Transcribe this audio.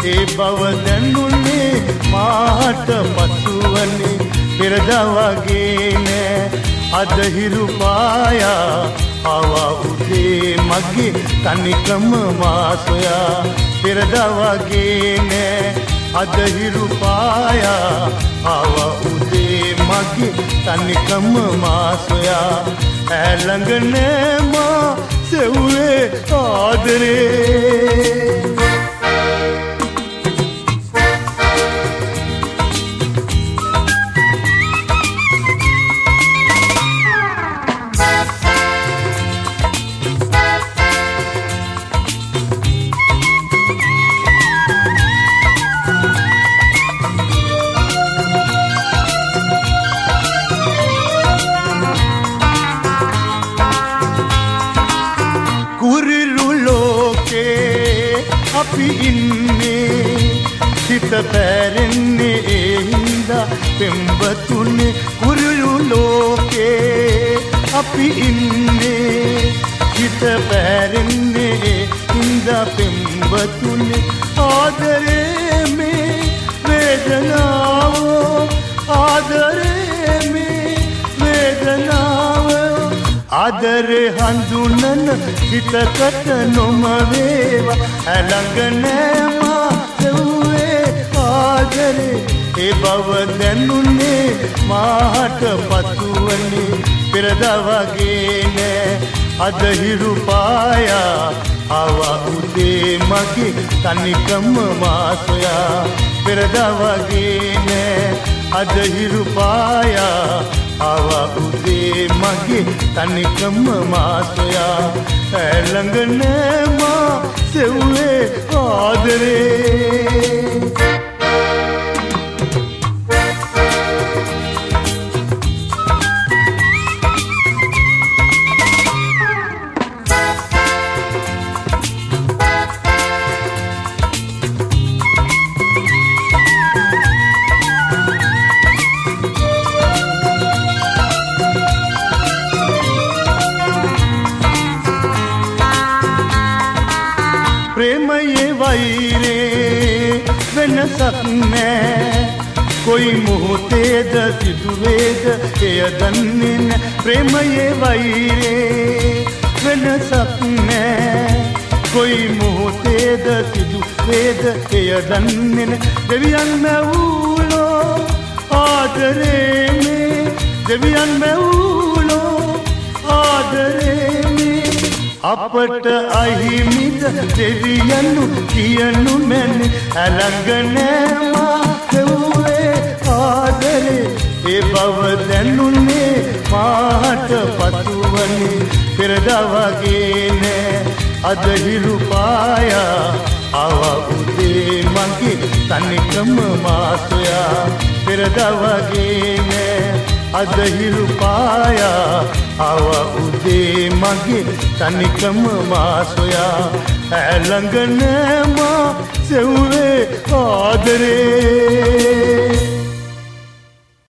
ඒ බව දැනුනේ මාට පසුවනේ පෙරදා වගේ නෑ අද හිරු පායා ආවා උදේ මගේ තනිකම මා සොයා පෙරදා වගේ නෑ අද හිරු පායා ආවා උදේ මගේ තනිකම මා සොයා ඈ ළඟ නෑ මා සෙව්වේ ආදරේ අපි ඉන්නේ සිත පැරෙන්නේ ඒ හින්දා පෙම්වතුනේ කුරුළු ලෝකේ අපි ඉන්නේ සිත පැරෙන්නේ ඒ හින්දා පෙම්වතුනේ ආදරේ මේ වේදනාව ආදරේ මේ වේදනාව ආදරේ හඳුනන හිතකට නොම වේවා ළඟ නෑ මා සෙව්වේ ආදරේ ඒ බව දැනුනේ මාට පසුවනේ පෙරදා වගේ නෑ අද හිරු පායා ආවා උදේ මගේ තනිකම මා සොයා පෙරදා වගේ නෑ අද හිරු පායා ආවා උදේ මගේ තනිකම මා සොයා ළඟ නෑ මා සෙව්වේ ආදරේ प्रेमये वैरे වෙනසක් නෑ कोई මොහොතේද සිදුවේද එය දන්නේ නෑ ප්‍රේමයේ වෛරේ වෙනසක් නෑ कोई මොහොතේද සිදුවේද එය දන්නේ නෑ දෙවියන් මැවුලෝ ආදරේ මේ දෙවියන් මැවුලෝ ආදරේ අපට අහිමිද දෙවියන්ු කියනු මැනේ ළඟ නෑ මා සෙව්වේ ආදරේ ඒ බව දැනුනේ මාට පසුවනේ පෙරදා වගේ නෑ අද හිරු පායා ආවා උදේ මගේ තනිකම මා සොයා පෙරදා වගේ නෑ අද හිරු පායා ආවා උදේ මගේ තනිකම මා සොයා ළඟ නෑ මා සෙව්වේ ආදරේ